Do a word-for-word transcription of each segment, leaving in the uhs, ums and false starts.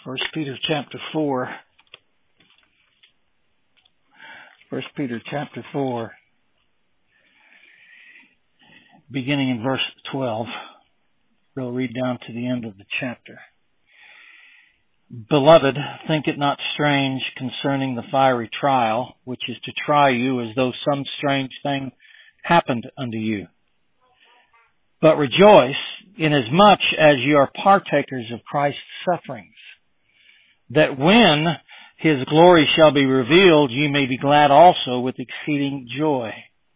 First Peter chapter four. First Peter chapter four, beginning in verse twelve. We'll read down to the end of the chapter. Beloved, think it not strange concerning the fiery trial, which is to try you as though some strange thing happened unto you. But rejoice inasmuch as you are partakers of Christ's sufferings, that when His glory shall be revealed, ye may be glad also with exceeding joy.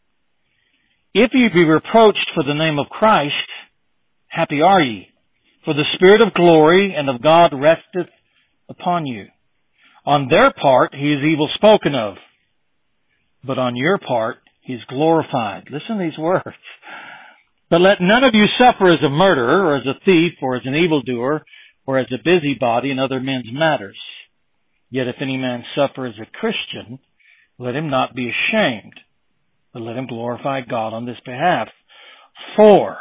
If ye be reproached for the name of Christ, happy are ye, for the Spirit of glory and of God resteth upon you. On their part He is evil spoken of, but on your part He is glorified. Listen to these words. But let none of you suffer as a murderer, or as a thief, or as an evildoer, or as a busybody in other men's matters. Yet if any man suffer as a Christian, let him not be ashamed, but let him glorify God on this behalf. For,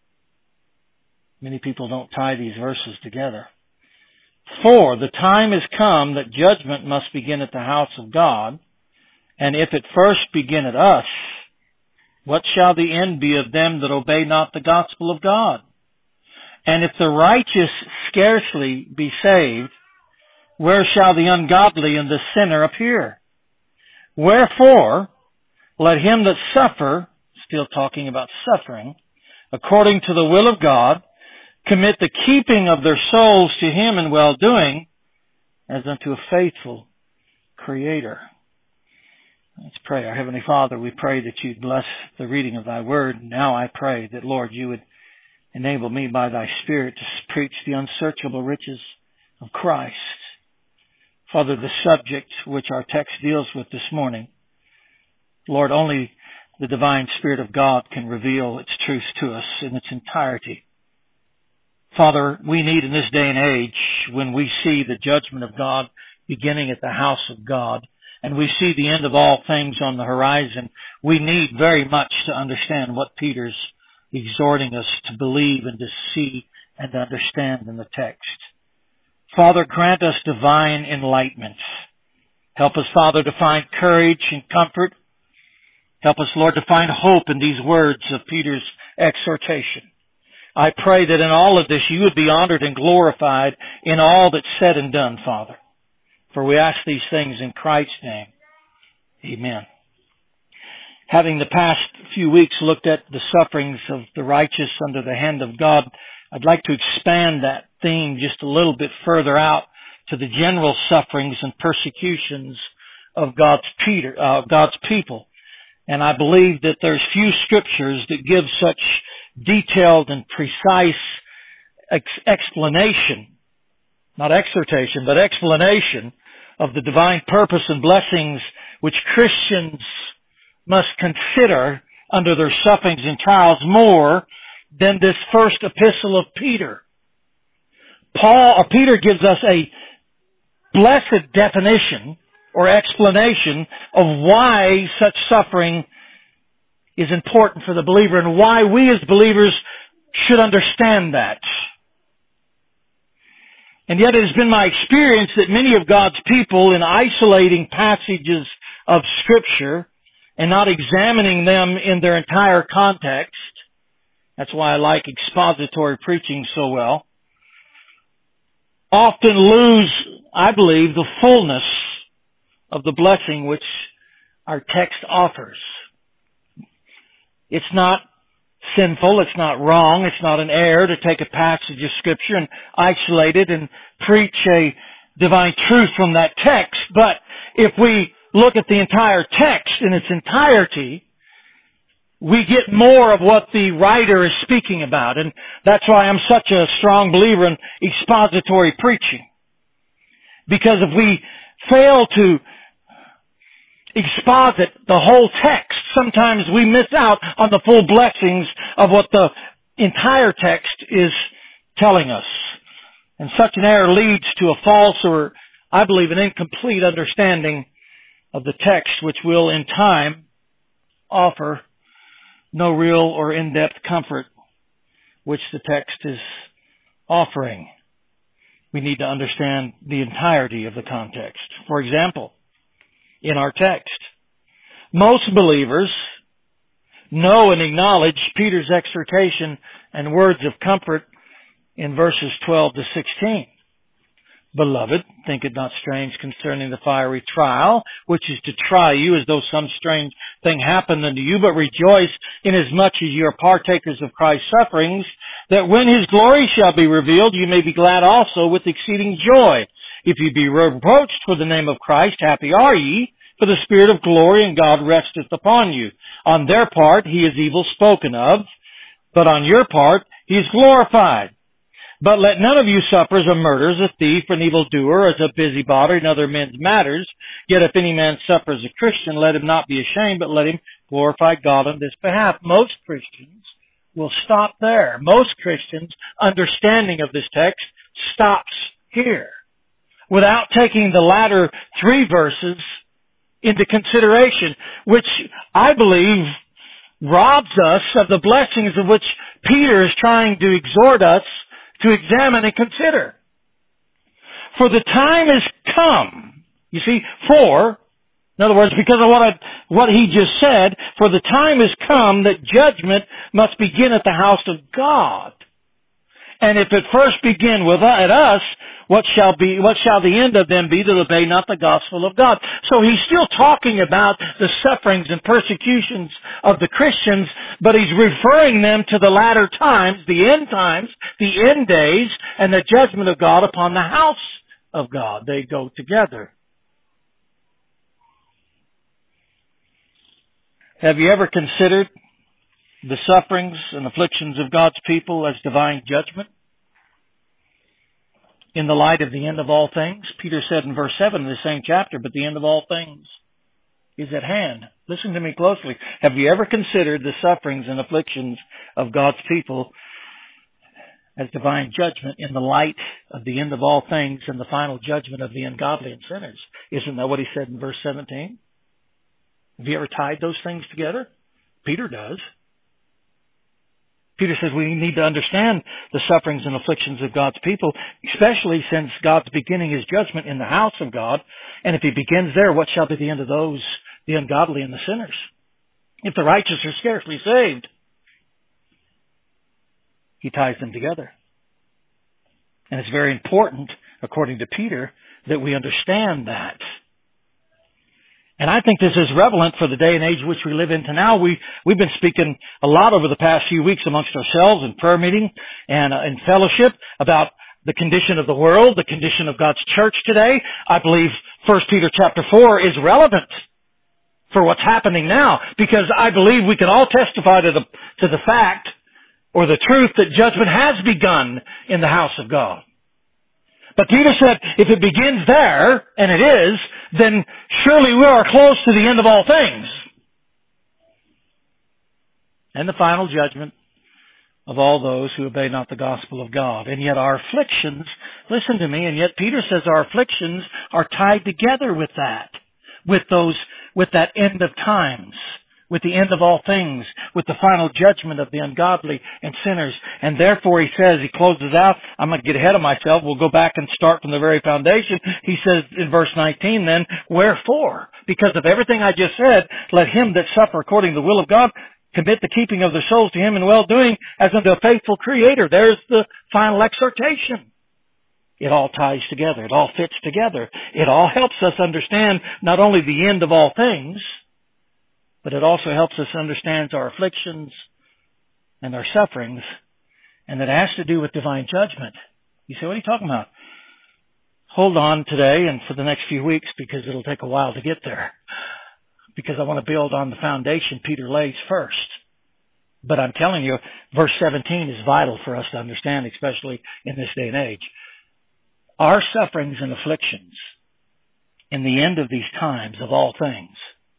many people don't tie these verses together. For the time is come that judgment must begin at the house of God, and if it first begin at us, what shall the end be of them that obey not the gospel of God? And if the righteous scarcely be saved, where shall the ungodly and the sinner appear? Wherefore, let him that suffer, still talking about suffering, according to the will of God, commit the keeping of their souls to Him in well-doing, as unto a faithful Creator. Let's pray. Our Heavenly Father, we pray that You'd bless the reading of Thy Word. Now I pray that, Lord, You would enable me by Thy Spirit to preach the unsearchable riches of Christ. Father, the subject which our text deals with this morning, Lord, only the divine Spirit of God can reveal its truth to us in its entirety. Father, we need in this day and age, when we see the judgment of God beginning at the house of God, and we see the end of all things on the horizon, we need very much to understand what Peter's exhorting us to believe and to see and to understand in the text. Father, grant us divine enlightenment. Help us, Father, to find courage and comfort. Help us, Lord, to find hope in these words of Peter's exhortation. I pray that in all of this You would be honored and glorified in all that's said and done, Father. For we ask these things in Christ's name. Amen. Having the past few weeks looked at the sufferings of the righteous under the hand of God, I'd like to expand that theme just a little bit further out to the general sufferings and persecutions of God's, Peter, uh, God's people. And I believe that there's few scriptures that give such detailed and precise ex- explanation, not exhortation, but explanation of the divine purpose and blessings which Christians must consider under their sufferings and trials more than this first epistle of Peter. Paul, or Peter gives us a blessed definition or explanation of why such suffering is important for the believer and why we as believers should understand that. And yet it has been my experience that many of God's people, in isolating passages of Scripture and not examining them in their entire context, that's why I like expository preaching so well, often lose, I believe, the fullness of the blessing which our text offers. It's not sinful, it's not wrong, it's not an error to take a passage of Scripture and isolate it and preach a divine truth from that text. But if we look at the entire text in its entirety, we get more of what the writer is speaking about. And that's why I'm such a strong believer in expository preaching. Because if we fail to exposit the whole text, sometimes we miss out on the full blessings of what the entire text is telling us. And such an error leads to a false, or I believe an incomplete understanding of the text, which will in time offer no real or in-depth comfort which the text is offering. we need to understand the entirety of the context. For example, in our text, most believers know and acknowledge Peter's exhortation and words of comfort in verses twelve to sixteen. Beloved, think it not strange concerning the fiery trial, which is to try you as though some strange thing happened unto you, but rejoice inasmuch as you are partakers of Christ's sufferings, that when His glory shall be revealed, you may be glad also with exceeding joy. If you be reproached for the name of Christ, happy are ye, for the Spirit of glory and God resteth upon you. On their part He is evil spoken of, but on your part He is glorified. But let none of you suffer as a murderer, as a thief, an evildoer, as a busybody in other men's matters. Yet if any man suffer as a Christian, let him not be ashamed, but let him glorify God on this behalf. Most Christians will stop there. Most Christians' understanding of this text stops here, without taking the latter three verses into consideration, which I believe robs us of the blessings of which Peter is trying to exhort us to examine and consider. For the time has come. You see, for, in other words, because of what I, what he just said, for the time has come that judgment must begin at the house of God. And if it first begin with at us, what shall be, what shall the end of them be that obey not the gospel of God? So he's still talking about the sufferings and persecutions of the Christians, but he's referring them to the latter times, the end times, the end days, and the judgment of God upon the house of God. They go together. Have you ever considered the sufferings and afflictions of God's people as divine judgment? In the light of the end of all things, Peter said in verse seven of the same chapter, but the end of all things is at hand. Listen to me closely. Have you ever considered the sufferings and afflictions of God's people as divine judgment in the light of the end of all things and the final judgment of the ungodly and sinners? Isn't that what he said in verse seventeen? Have you ever tied those things together? Peter does. Peter says we need to understand the sufferings and afflictions of God's people, especially since God's beginning His judgment in the house of God. And if He begins there, what shall be the end of those, the ungodly and the sinners? If the righteous are scarcely saved, He ties them together. And it's very important, according to Peter, that we understand that. And I think this is relevant for the day and age which we live into now. We, we've been speaking a lot over the past few weeks amongst ourselves in prayer meeting and uh, in fellowship about the condition of the world, the condition of God's church today. I believe First Peter chapter four is relevant for what's happening now, because I believe we can all testify to the, to the fact or the truth that judgment has begun in the house of God. But Peter said, if it begins there, and it is, then surely we are close to the end of all things. And the final judgment of all those who obey not the gospel of God. And yet our afflictions, listen to me, and yet Peter says our afflictions are tied together with that, with those, with that end of times, with the end of all things, with the final judgment of the ungodly and sinners. And therefore he says, he closes out, I'm going to get ahead of myself, we'll go back and start from the very foundation. He says in verse nineteen then, wherefore? Because of everything I just said, let him that suffer according to the will of God commit the keeping of their souls to Him in well-doing as unto a faithful Creator. There's the final exhortation. It all ties together. It all fits together. It all helps us understand not only the end of all things, but it also helps us understand our afflictions and our sufferings, and that has to do with divine judgment. You say, what are you talking about? Hold on today and for the next few weeks, because it'll take a while to get there. Because I want to build on the foundation Peter lays first. But I'm telling you, verse seventeen is vital for us to understand, especially in this day and age. Our sufferings and afflictions in the end of these times of all things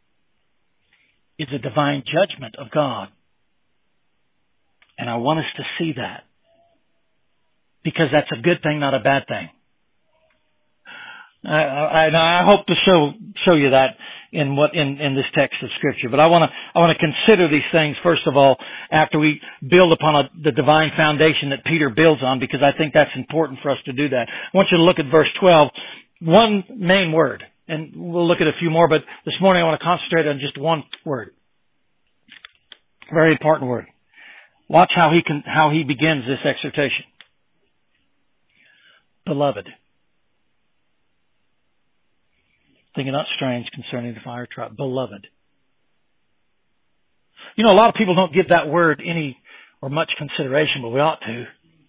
is a divine judgment of God. And I want us to see that, because that's a good thing, not a bad thing. I, I, I hope to show show you that in what in, in this text of Scripture. But I want to I want to consider these things first of all after we build upon a, the divine foundation that Peter builds on, because I think that's important for us to do that. I want you to look at verse twelve. One main word, and we'll look at a few more, but this morning I want to concentrate on just one word. Very important word. Watch how he can how he begins this exhortation. Beloved. Think it not strange concerning the fire trial. Beloved. You know, a lot of people don't give that word any or much consideration, but we ought to.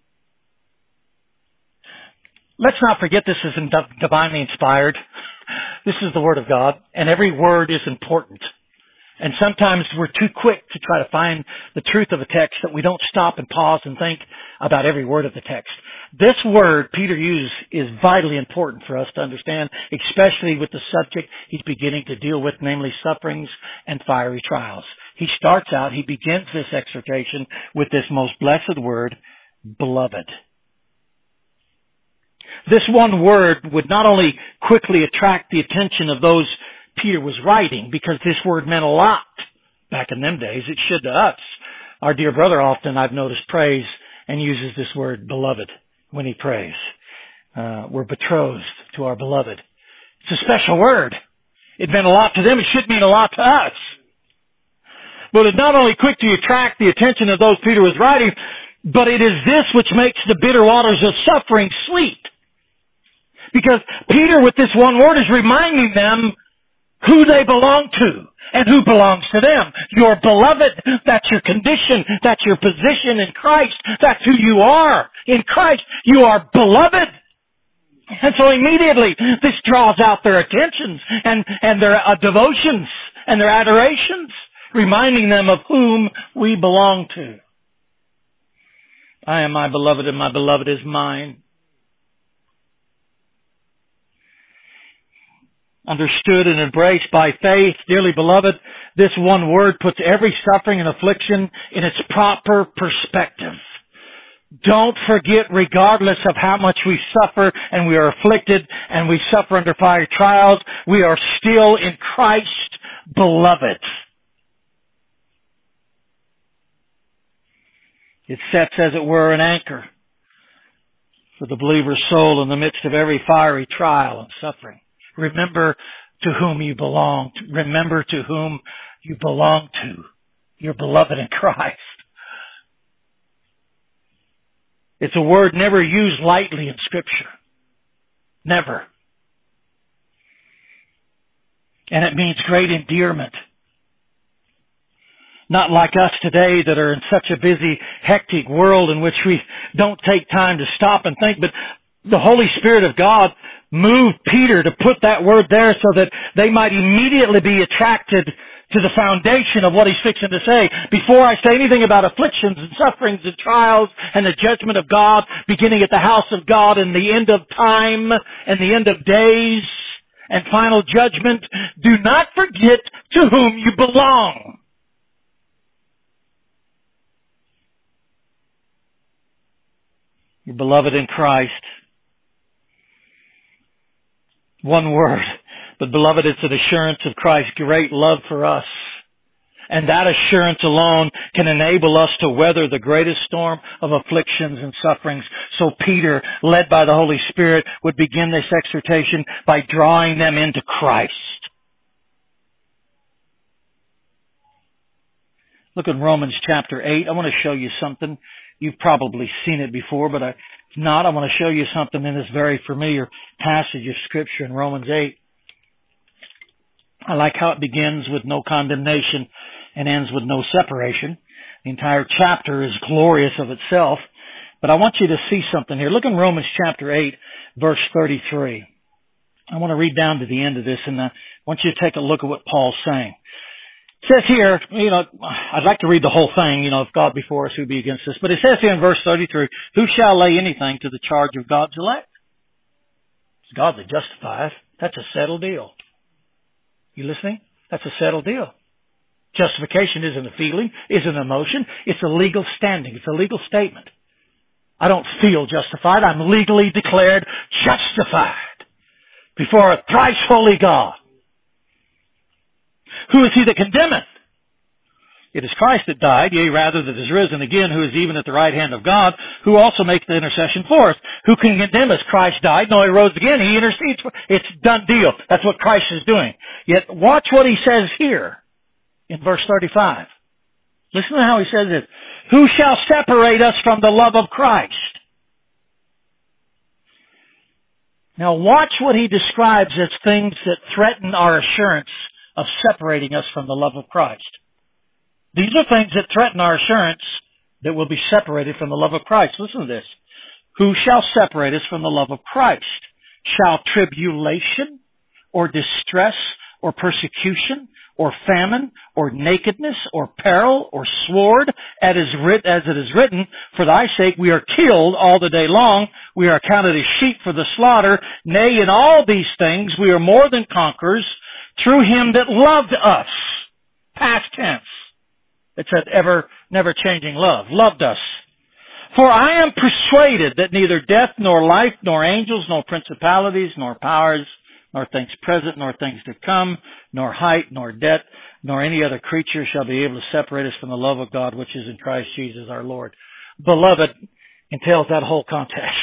Let's not forget this is divinely inspired. This is the Word of God, and every word is important. And sometimes we're too quick to try to find the truth of a text that we don't stop and pause and think about every word of the text. This word Peter used is vitally important for us to understand, especially with the subject he's beginning to deal with, namely sufferings and fiery trials. He starts out, he begins this exhortation with this most blessed word, beloved. This one word would not only quickly attract the attention of those Peter was writing, because this word meant a lot back in them days. It should to us. Our dear brother often, I've noticed, prays and uses this word beloved when he prays. Uh, we're betrothed to our beloved. It's a special word. It meant a lot to them. It should mean a lot to us. But it's not only quick to attract the attention of those Peter was writing, but it is this which makes the bitter waters of suffering sweet. Because Peter, with this one word, is reminding them who they belong to and who belongs to them. You're beloved. That's your condition. That's your position in Christ. That's who you are in Christ. You are beloved. And so immediately this draws out their attentions and, and their uh, devotions and their adorations, reminding them of whom we belong to. I am my beloved and my beloved is mine. Understood and embraced by faith, dearly beloved, this one word puts every suffering and affliction in its proper perspective. Don't forget, regardless of how much we suffer and we are afflicted and we suffer under fiery trials, we are still in Christ beloved. It sets, as it were, an anchor for the believer's soul in the midst of every fiery trial and suffering. Remember to whom you belong. Remember to whom you belong to. You're beloved in Christ. It's a word never used lightly in Scripture. Never. And it means great endearment. Not like us today that are in such a busy, hectic world in which we don't take time to stop and think, but the Holy Spirit of God moved Peter to put that word there so that they might immediately be attracted to the foundation of what he's fixing to say. Before I say anything about afflictions and sufferings and trials and the judgment of God beginning at the house of God and the end of time and the end of days and final judgment, do not forget to whom you belong. You're beloved in Christ. One word. But beloved, it's an assurance of Christ's great love for us. And that assurance alone can enable us to weather the greatest storm of afflictions and sufferings. So Peter, led by the Holy Spirit, would begin this exhortation by drawing them into Christ. Look at Romans chapter eight. I want to show you something. You've probably seen it before, but if not, I want to show you something in this very familiar passage of Scripture in Romans eight. I like how it begins with no condemnation and ends with no separation. The entire chapter is glorious of itself, but I want you to see something here. Look in Romans chapter eight, verse thirty-three. I want to read down to the end of this, and I want you to take a look at what Paul's saying. It says here, you know, I'd like to read the whole thing, you know, if God be for us, who be against us. But it says here in verse thirty-three, who shall lay anything to the charge of God's elect? It's God that justifieth. That's a settled deal. You listening? That's a settled deal. Justification isn't a feeling, isn't an emotion. It's a legal standing. It's a legal statement. I don't feel justified. I'm legally declared justified before a thrice holy God. Who is he that condemneth? It is Christ that died, yea, rather that is risen again, who is even at the right hand of God, who also makes the intercession for us. Who can condemn us? Christ died, no, he rose again, he intercedes for us. It's a done deal. That's what Christ is doing. Yet watch what he says here in verse thirty-five. Listen to how he says it. Who shall separate us from the love of Christ? Now watch what he describes as things that threaten our assurance of separating us from the love of Christ. These are things that threaten our assurance that we'll be separated from the love of Christ. Listen to this. Who shall separate us from the love of Christ? Shall tribulation or distress or persecution or famine or nakedness or peril or sword, as it is written, for thy sake we are killed all the day long. We are accounted as sheep for the slaughter. Nay, in all these things we are more than conquerors through him that loved us. Past tense. It's that ever, never changing love. Loved us. For I am persuaded that neither death nor life nor angels nor principalities nor powers nor things present nor things to come nor height nor depth nor any other creature shall be able to separate us from the love of God which is in Christ Jesus our Lord. Beloved entails that whole context.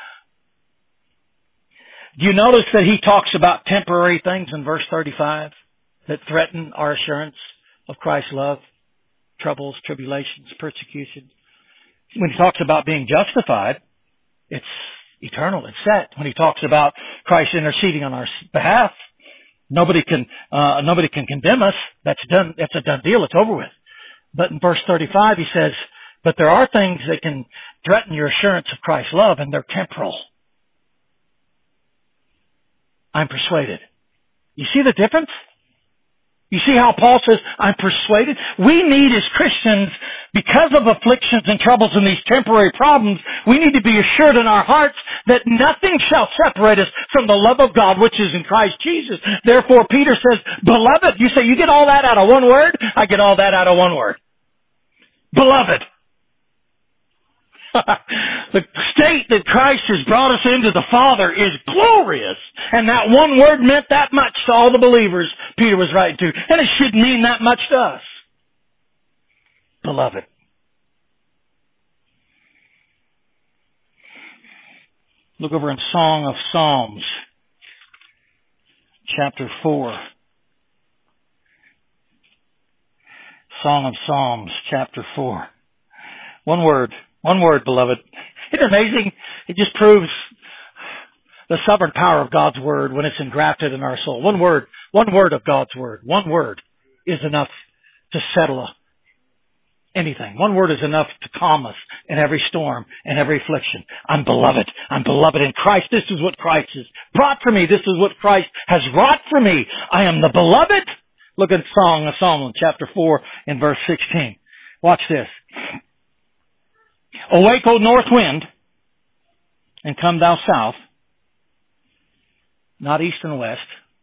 Do you notice that he talks about temporary things in verse thirty-five that threaten our assurance of Christ's love? Troubles, tribulations, persecution. When he talks about being justified, it's eternal, it's set. When he talks about Christ interceding on our behalf, nobody can uh, nobody can condemn us. That's done. That's a done deal. It's over with. But in verse thirty-five, he says, "But there are things that can threaten your assurance of Christ's love, and they're temporal." I'm persuaded. You see the difference? You see how Paul says, I'm persuaded? We need as Christians, because of afflictions and troubles and these temporary problems, we need to be assured in our hearts that nothing shall separate us from the love of God which is in Christ Jesus. Therefore, Peter says, beloved, you say, you get all that out of one word? I get all that out of one word. Beloved. The state that Christ has brought us into the Father is glorious. And that one word meant that much to all the believers Peter was writing to. And it should mean that much to us. Beloved. Look over in Song of Psalms, chapter four. Song of Psalms, chapter four. One word. One word, beloved. Isn't it amazing? It just proves the sovereign power of God's Word when it's engrafted in our soul. One word. One word of God's Word. One word is enough to settle anything. One word is enough to calm us in every storm and every affliction. I'm beloved. I'm beloved in Christ. This is what Christ has brought for me. This is what Christ has wrought for me. I am the beloved. Look at Song of Solomon, chapter four, and verse sixteen. Watch this. Awake, O north wind, and come thou south, not east and west,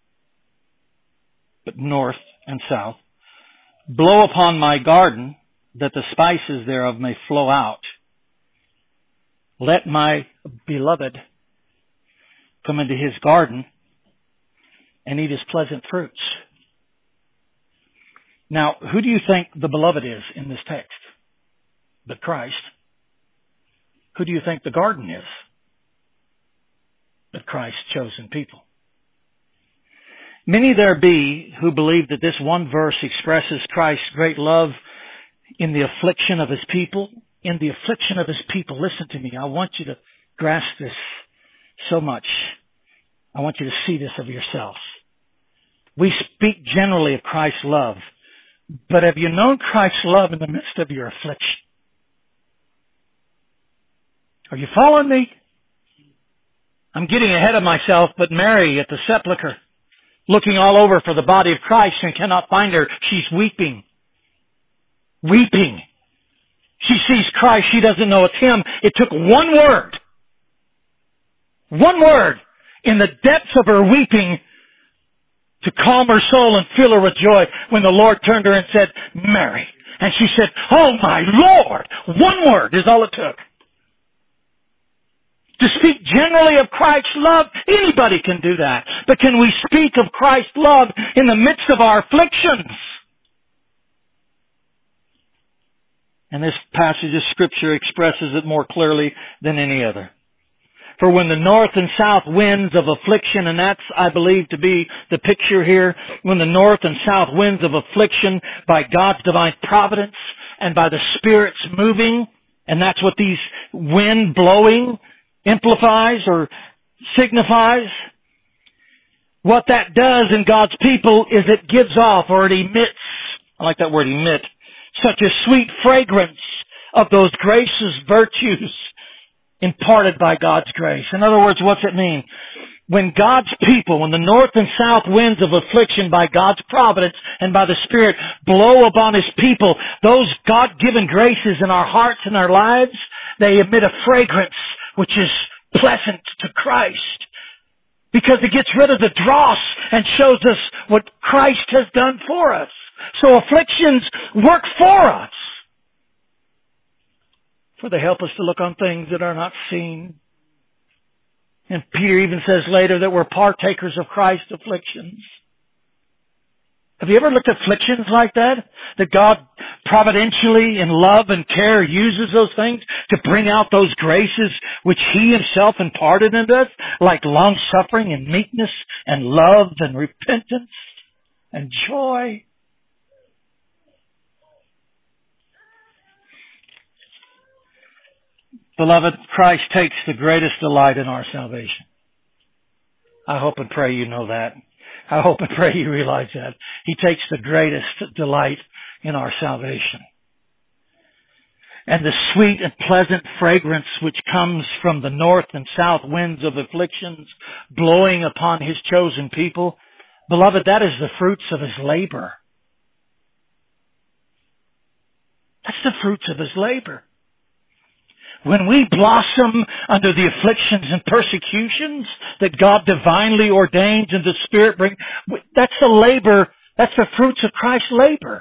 but north and south. Blow upon my garden, that the spices thereof may flow out. Let my beloved come into his garden and eat his pleasant fruits. Now, who do you think the beloved is in this text? But Christ. Who do you think the garden is? But Christ's chosen people. Many there be who believe that this one verse expresses Christ's great love in the affliction of his people. In the affliction of his people. Listen to me. I want you to grasp this so much. I want you to see this of yourselves. We speak generally of Christ's love. But have you known Christ's love in the midst of your affliction? Are you following me? I'm getting ahead of myself, but Mary at the sepulchre, looking all over for the body of Christ and cannot find her, she's weeping. Weeping. She sees Christ, she doesn't know it's him. It took one word. One word in the depths of her weeping to calm her soul and fill her with joy when the Lord turned to her and said, Mary. And she said, oh my Lord! One word is all it took. To speak generally of Christ's love, anybody can do that. But can we speak of Christ's love in the midst of our afflictions? And this passage of Scripture expresses it more clearly than any other. For when the north and south winds of affliction, and that's, I believe, to be the picture here, when the north and south winds of affliction by God's divine providence and by the Spirit's moving, and that's what these wind blowing amplifies or signifies, what that does in God's people is it gives off, or it emits, I like that word, emit, such a sweet fragrance of those gracious virtues imparted by God's grace. In other words, what's it mean? When God's people, when the north and south winds of affliction by God's providence and by the Spirit blow upon His people, those God-given graces in our hearts and our lives, they emit a fragrance which is pleasant to Christ. Because it gets rid of the dross and shows us what Christ has done for us. So afflictions work for us. For they help us to look on things that are not seen. And Peter even says later that we're partakers of Christ's afflictions. Have you ever looked at afflictions like that? That God providentially in love and care uses those things to bring out those graces which He Himself imparted into us, like long-suffering and meekness and love and repentance and joy. Beloved, Christ takes the greatest delight in our salvation. I hope and pray you know that. I hope and pray you realize that. He takes the greatest delight in our salvation. And the sweet and pleasant fragrance which comes from the north and south winds of afflictions blowing upon His chosen people, beloved, that is the fruits of His labor. That's the fruits of His labor. When we blossom under the afflictions and persecutions that God divinely ordains and the Spirit brings, that's the labor, that's the fruits of Christ's labor.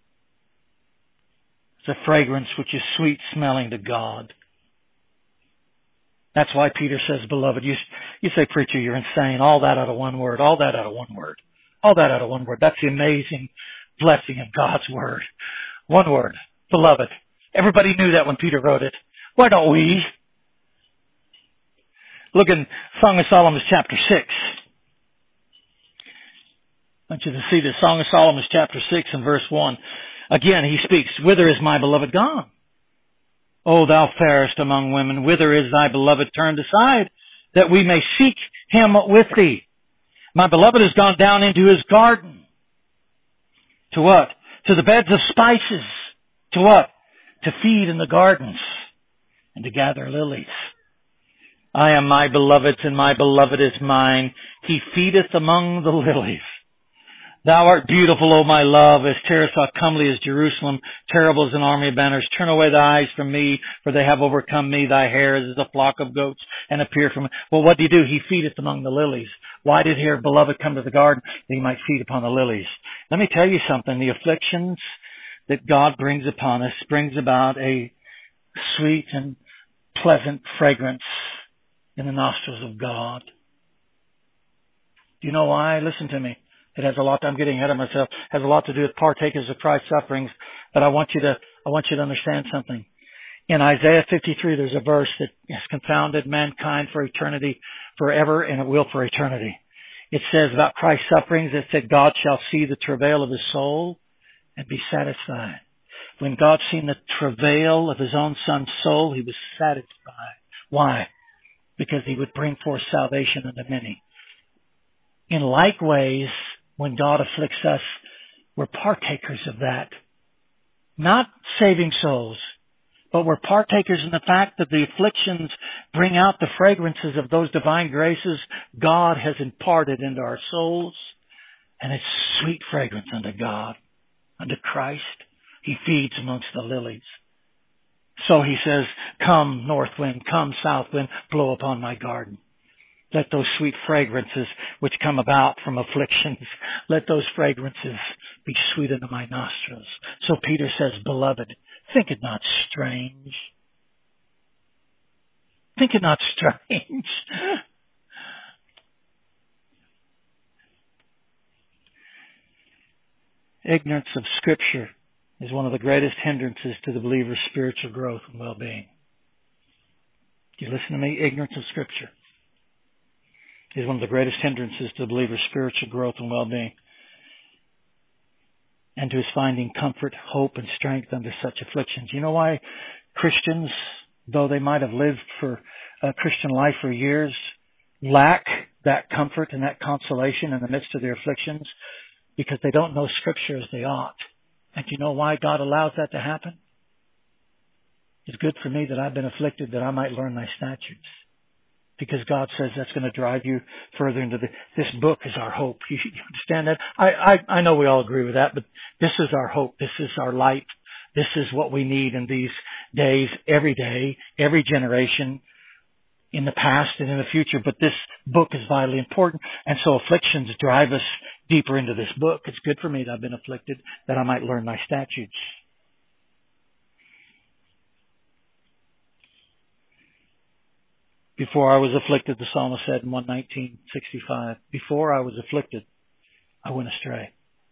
It's a fragrance which is sweet smelling to God. That's why Peter says, beloved, you, you say, preacher, you're insane. All that out of one word. All that out of one word. All that out of one word. That's the amazing blessing of God's word. One word. Beloved. Everybody knew that when Peter wrote it. Why don't we? Look in Song of Solomon chapter six. I want you to see this. Song of Solomon chapter six and verse one. Again, he speaks, whither is my beloved gone? O thou fairest among women, whither is thy beloved turned aside, that we may seek him with thee? My beloved has gone down into his garden. To what? To the beds of spices. To what? To feed in the gardens and to gather lilies. I am my beloved's, and my beloved is mine. He feedeth among the lilies. Thou art beautiful, O my love, as Tirzah, comely as Jerusalem, terrible as an army of banners. Turn away thy eyes from me, for they have overcome me. Thy hair is as a flock of goats, and appear from... Well, what do you do? He feedeth among the lilies. Why did here beloved come to the garden? That he might feed upon the lilies. Let me tell you something. The afflictions that God brings upon us brings about a sweet and pleasant fragrance in the nostrils of God. Do you know why? Listen to me. It has a lot, I'm getting ahead of myself, has a lot to do with partakers of Christ's sufferings, but I want you to, I want you to understand something. In Isaiah fifty-three, there's a verse that has confounded mankind for eternity, forever, and it will for eternity. It says about Christ's sufferings, it said, God shall see the travail of His soul and be satisfied. When God seen the travail of His own Son's soul, He was satisfied. Why? Because He would bring forth salvation unto many. In like ways, when God afflicts us, we're partakers of that. Not saving souls, but we're partakers in the fact that the afflictions bring out the fragrances of those divine graces God has imparted into our souls. And it's sweet fragrance unto God, unto Christ. He feeds amongst the lilies. So He says, come north wind, come south wind, blow upon my garden. Let those sweet fragrances which come about from afflictions, let those fragrances be sweet unto my nostrils. So Peter says, beloved, think it not strange. Think it not strange. Ignorance of Scripture is one of the greatest hindrances to the believer's spiritual growth and well-being. Do you listen to me? Ignorance of Scripture is one of the greatest hindrances to the believer's spiritual growth and well-being, and to his finding comfort, hope, and strength under such afflictions. You know why Christians, though they might have lived for a Christian life for years, lack that comfort and that consolation in the midst of their afflictions? Because they don't know Scripture as they ought. And do you know why God allows that to happen? It's good for me that I've been afflicted, that I might learn thy statutes. Because God says that's going to drive you further into the, this book is our hope. You, you understand that? I, I, I know we all agree with that, but this is our hope. This is our light. This is what we need in these days, every day, every generation, in the past and in the future. But this book is vitally important. And so afflictions drive us deeper into this book. It's good for me that I've been afflicted, that I might learn thy statutes. Before I was afflicted, the psalmist said in one nineteen sixty-five, before I was afflicted, I went astray.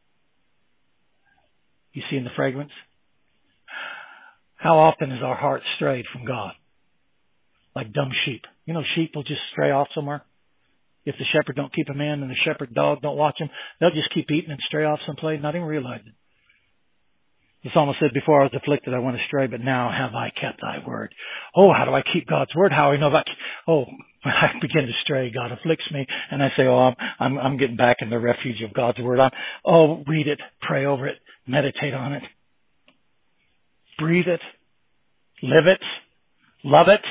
You see in the fragrance? How often is our heart strayed from God? Like dumb sheep. You know, sheep will just stray off somewhere. If the shepherd don't keep them in and the shepherd dog don't watch them, they'll just keep eating and stray off someplace, not even realize it. The psalmist said, before I was afflicted, I went astray, but now have I kept thy word. Oh, how do I keep God's word? How do I know about, oh, when I begin to stray, God afflicts me, and I say, oh, I'm, I'm, I'm getting back in the refuge of God's word. I'm, oh, read it, pray over it, meditate on it, breathe it, live it, love it.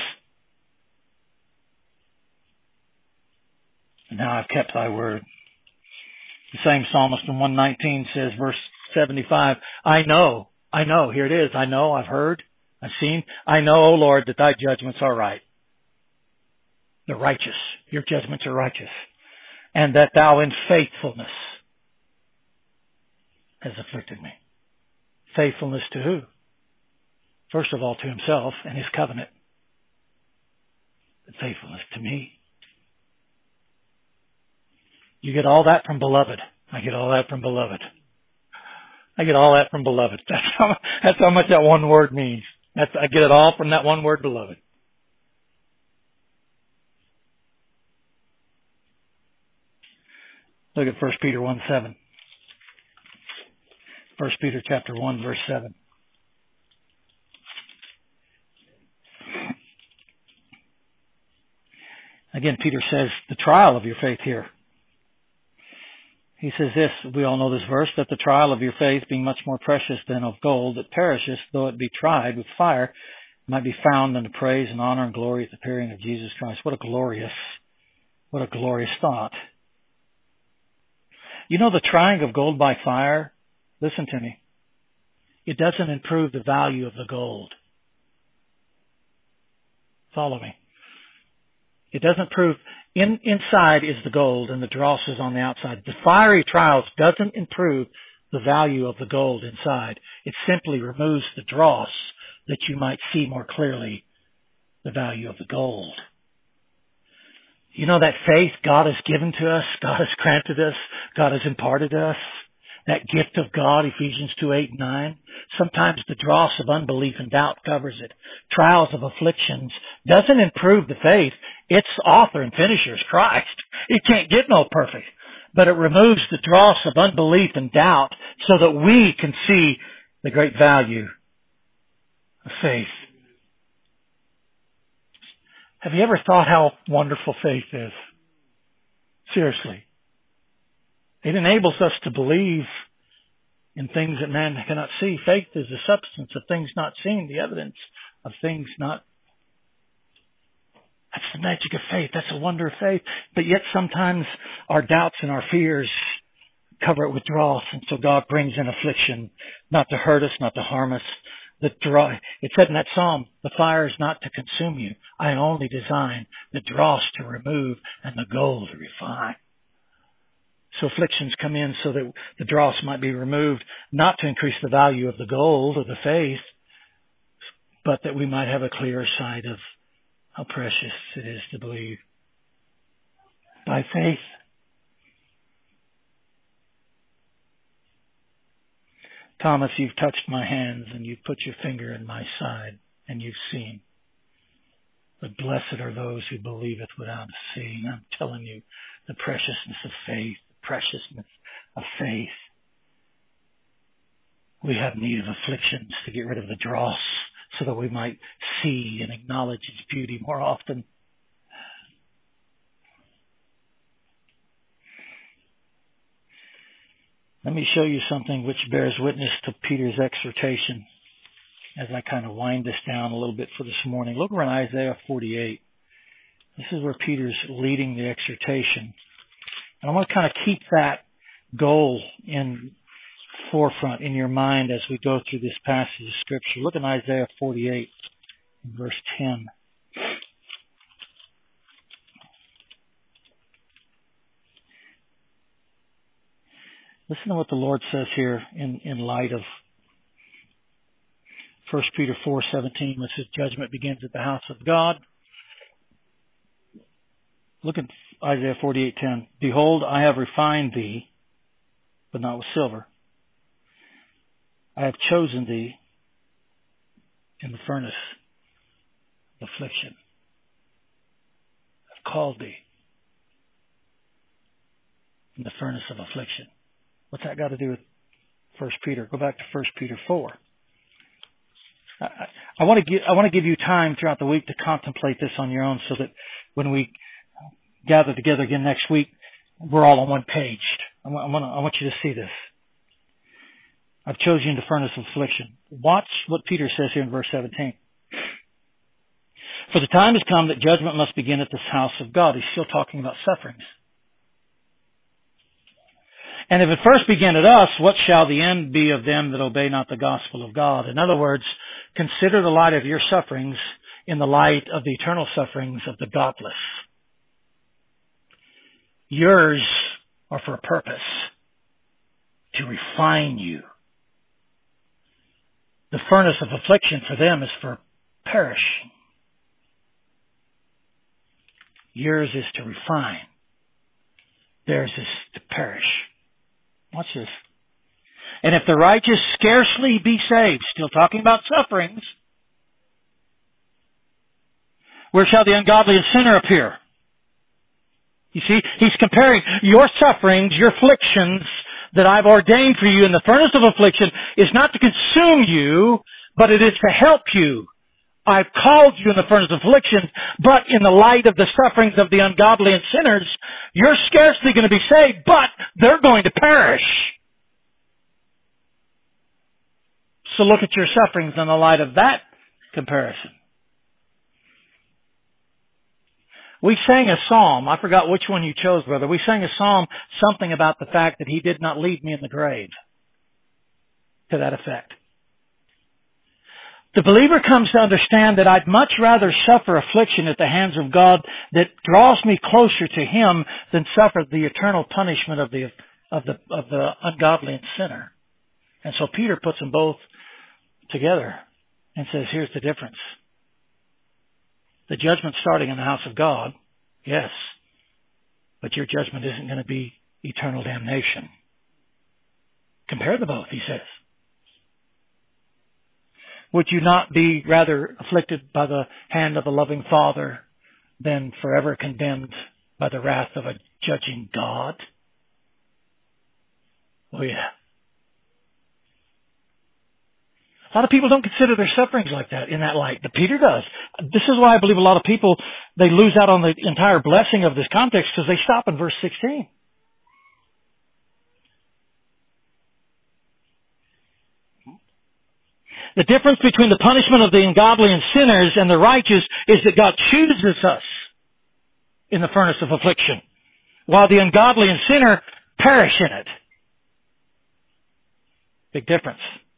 And now I've kept thy word. The same psalmist in one nineteen says, verse seventy-five, I know, I know, here it is, I know, I've heard, I've seen, I know, O Lord, that thy judgments are right. They're righteous. Your judgments are righteous. And that thou in faithfulness has afflicted me. Faithfulness to who? First of all, to himself and his covenant. But faithfulness to me. You get all that from beloved. I get all that from beloved. I get all that from beloved. That's how, that's how much that one word means. That's, I get it all from that one word, beloved. Look at First Peter one seven. First Peter chapter one, verse seven. Again, Peter says the trial of your faith here. He says this, we all know this verse, that the trial of your faith, being much more precious than of gold that perisheth, though it be tried with fire, might be found unto praise and honor and glory at the appearing of Jesus Christ. What a glorious, what a glorious thought. You know the trying of gold by fire? Listen to me. It doesn't improve the value of the gold. Follow me. It doesn't prove, in, inside is the gold and the dross is on the outside. The fiery trials doesn't improve the value of the gold inside. It simply removes the dross that you might see more clearly the value of the gold. You know that faith God has given to us, God has granted us, God has imparted us, that gift of God, Ephesians two, eight, nine. Sometimes the dross of unbelief and doubt covers it. Trials of afflictions doesn't improve the faith. Its author and finisher is Christ. It can't get no perfect. But it removes the dross of unbelief and doubt so that we can see the great value of faith. Have you ever thought how wonderful faith is? Seriously. It enables us to believe in things that man cannot see. Faith is the substance of things not seen, the evidence of things not. That's the magic of faith. That's a wonder of faith. But yet sometimes our doubts and our fears cover it with dross. And so God brings in affliction, not to hurt us, not to harm us. The draw, it said in that psalm, the fire is not to consume you. I only design the dross to remove and the gold to refine. So afflictions come in so that the dross might be removed, not to increase the value of the gold or the faith, but that we might have a clearer sight of, How precious it is to believe by faith. Thomas, you've touched my hands and you've put your finger in my side and you've seen. But blessed are those who believeth without seeing. I'm telling you, the preciousness of faith, the preciousness of faith. We have need of afflictions to get rid of the dross so that we might see and acknowledge its beauty more often. Let me show you something which bears witness to Peter's exhortation as I kind of wind this down a little bit for this morning. Look around Isaiah forty-eight. This is where Peter's leading the exhortation. And I want to kind of keep that goal in forefront in your mind as we go through this passage of Scripture. Look at Isaiah forty-eight, verse ten. Listen to what the Lord says here in, in light of First Peter four seventeen, which says judgment begins at the house of God. Look at Isaiah forty-eight ten. Behold, I have refined thee, but not with silver. I have chosen thee in the furnace of affliction. I've called thee in the furnace of affliction. What's that got to do with First Peter? Go back to First Peter four. I, I, I want to give I want to give you time throughout the week to contemplate this on your own, so that when we gather together again next week, we're all on one page. I want, I want, I want you to see this. I've chosen you in the furnace of affliction. Watch what Peter says here in verse seventeen. For the time has come that judgment must begin at this house of God. He's still talking about sufferings. And if it first began at us, what shall the end be of them that obey not the gospel of God? In other words, consider the light of your sufferings in the light of the eternal sufferings of the godless. Yours are for a purpose, to refine you. The furnace of affliction for them is for perishing. Yours is to refine. Theirs is to perish. Watch this. And if the righteous scarcely be saved, still talking about sufferings, where shall the ungodly and sinner appear? You see, he's comparing your sufferings, your afflictions that I've ordained for you in the furnace of affliction is not to consume you, but it is to help you. I've called you in the furnace of affliction, but in the light of the sufferings of the ungodly and sinners, you're scarcely going to be saved, but they're going to perish. So look at your sufferings in the light of that comparison. We sang a psalm. I forgot which one you chose, brother. We sang a psalm, something about the fact that he did not leave me in the grave. To that effect. The believer comes to understand that I'd much rather suffer affliction at the hands of God that draws me closer to Him than suffer the eternal punishment of the of the of the ungodly and sinner. And so Peter puts them both together and says, here's the difference. The judgment's starting in the house of God, yes, but your judgment isn't going to be eternal damnation. Compare the both, he says. Would you not be rather afflicted by the hand of a loving Father than forever condemned by the wrath of a judging God? Oh yeah. A lot of people don't consider their sufferings like that, in that light, but Peter does. This is why I believe a lot of people, they lose out on the entire blessing of this context because they stop in verse sixteen. The difference between the punishment of the ungodly and sinners and the righteous is that God chooses us in the furnace of affliction, while the ungodly and sinner perish in it. Big difference.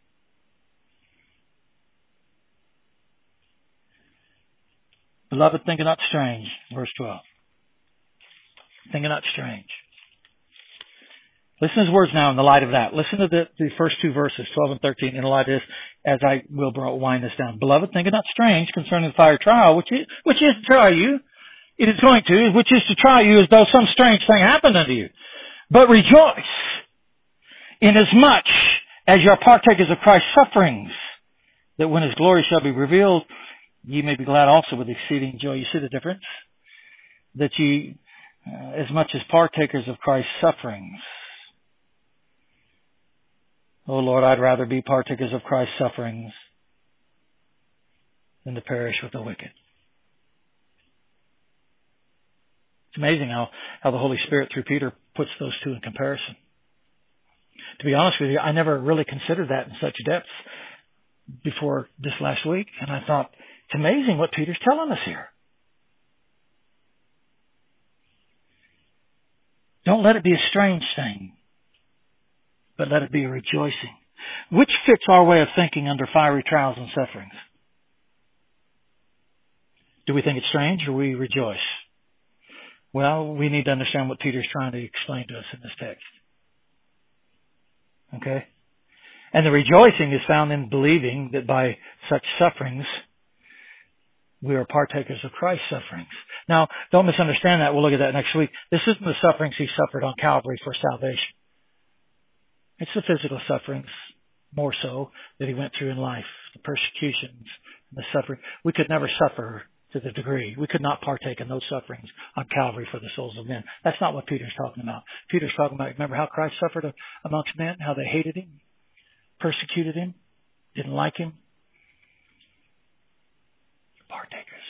Beloved, think it not strange, verse twelve. Think it not strange. Listen to his words now in the light of that. Listen to the, the first two verses, twelve and thirteen, in the light of this, as I will wind this down. Beloved, think it not strange concerning the fiery trial, which is, which is to try you. It is going to, which is to try you as though some strange thing happened unto you. But rejoice, inasmuch as you are partakers of Christ's sufferings, that when his glory shall be revealed, ye may be glad also with exceeding joy. You see the difference? That ye, uh, as much as partakers of Christ's sufferings. Oh Lord, I'd rather be partakers of Christ's sufferings than to perish with the wicked. It's amazing how, how the Holy Spirit through Peter puts those two in comparison. To be honest with you, I never really considered that in such depth before this last week. And I thought, it's amazing what Peter's telling us here. Don't let it be a strange thing, but let it be a rejoicing. Which fits our way of thinking under fiery trials and sufferings? Do we think it's strange or we rejoice? Well, we need to understand what Peter's trying to explain to us in this text. Okay? And the rejoicing is found in believing that by such sufferings, we are partakers of Christ's sufferings. Now, don't misunderstand that. We'll look at that next week. This isn't the sufferings he suffered on Calvary for salvation. It's the physical sufferings, more so, that he went through in life. The persecutions, the suffering. We could never suffer to the degree. We could not partake in those sufferings on Calvary for the souls of men. That's not what Peter's talking about. Peter's talking about, remember how Christ suffered amongst men, how they hated him, persecuted him, didn't like him? Partakers.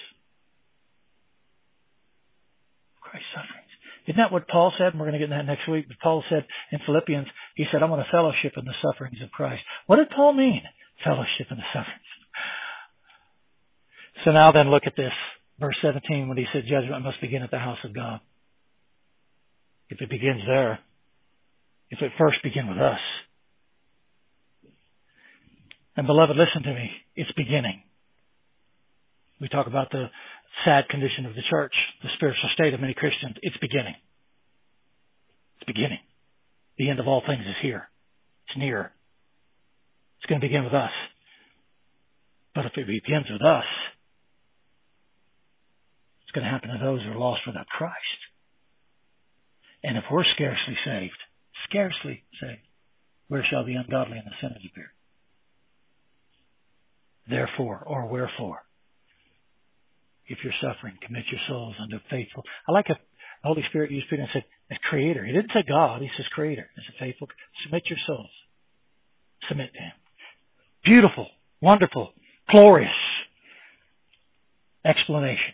Christ's sufferings. Isn't that what Paul said? And we're going to get into that next week. But Paul said in Philippians, he said, I want to fellowship in the sufferings of Christ. What did Paul mean? Fellowship in the sufferings. So now then look at this. Verse seventeen, when he said judgment must begin at the house of God. If it begins there, if it first begin with us. And beloved, listen to me. It's beginning. We talk about the sad condition of the church, the spiritual state of many Christians. It's beginning. It's beginning. The end of all things is here. It's near. It's going to begin with us. But if it begins with us, it's going to happen to those who are lost without Christ. And if we're scarcely saved, scarcely saved, where shall the ungodly and the sinners appear? Therefore, or wherefore, if you're suffering, commit your souls unto faithful. I like if the Holy Spirit used Peter and said, as creator. He didn't say God, he says creator. As a faithful, submit your souls. Submit to him. Beautiful, wonderful, glorious explanation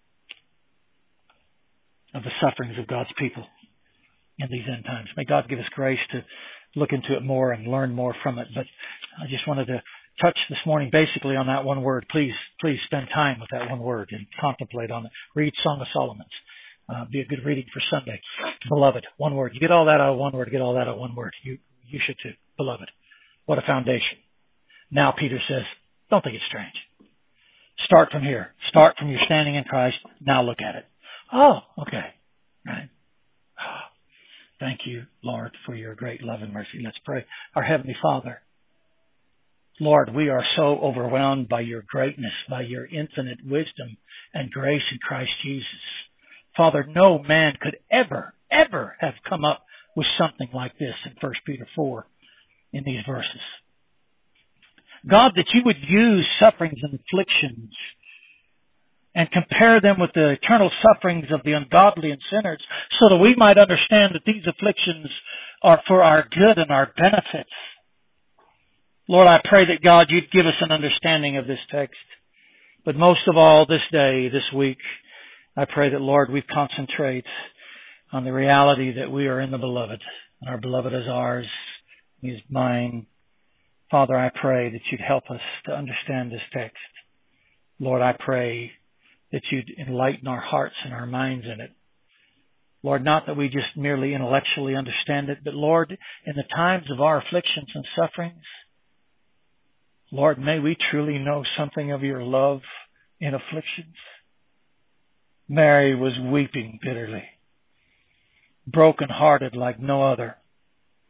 of the sufferings of God's people in these end times. May God give us grace to look into it more and learn more from it. But I just wanted to touch this morning basically on that one word. Please, please spend time with that one word and contemplate on it. Read Song of Solomon's. Uh, be a good reading for Sunday. Beloved, one word. You get all that out of one word. Get all that out of one word. You, you should too. Beloved. What a foundation. Now Peter says, don't think it's strange. Start from here. Start from your standing in Christ. Now look at it. Oh, okay. Right. Oh, thank you, Lord, for your great love and mercy. Let's pray. Our Heavenly Father, Lord, we are so overwhelmed by your greatness, by your infinite wisdom and grace in Christ Jesus. Father, no man could ever, ever have come up with something like this in First Peter four in these verses. God, that you would use sufferings and afflictions and compare them with the eternal sufferings of the ungodly and sinners so that we might understand that these afflictions are for our good and our benefits. Lord, I pray that God, you'd give us an understanding of this text. But most of all, this day, this week, I pray that, Lord, we concentrate on the reality that we are in the Beloved, and our Beloved is ours, He is mine. Father, I pray that you'd help us to understand this text. Lord, I pray that you'd enlighten our hearts and our minds in it. Lord, not that we just merely intellectually understand it, but Lord, in the times of our afflictions and sufferings, Lord, may we truly know something of your love in afflictions. Mary was weeping bitterly, broken-hearted like no other.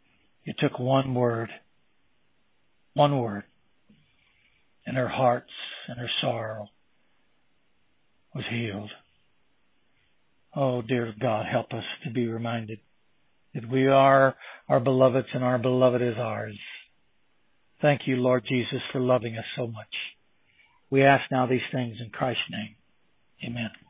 You took one word, one word, and her hearts and her sorrow was healed. Oh, dear God, help us to be reminded that we are our beloved's and our beloved is ours. Thank you, Lord Jesus, for loving us so much. We ask now these things in Christ's name. Amen.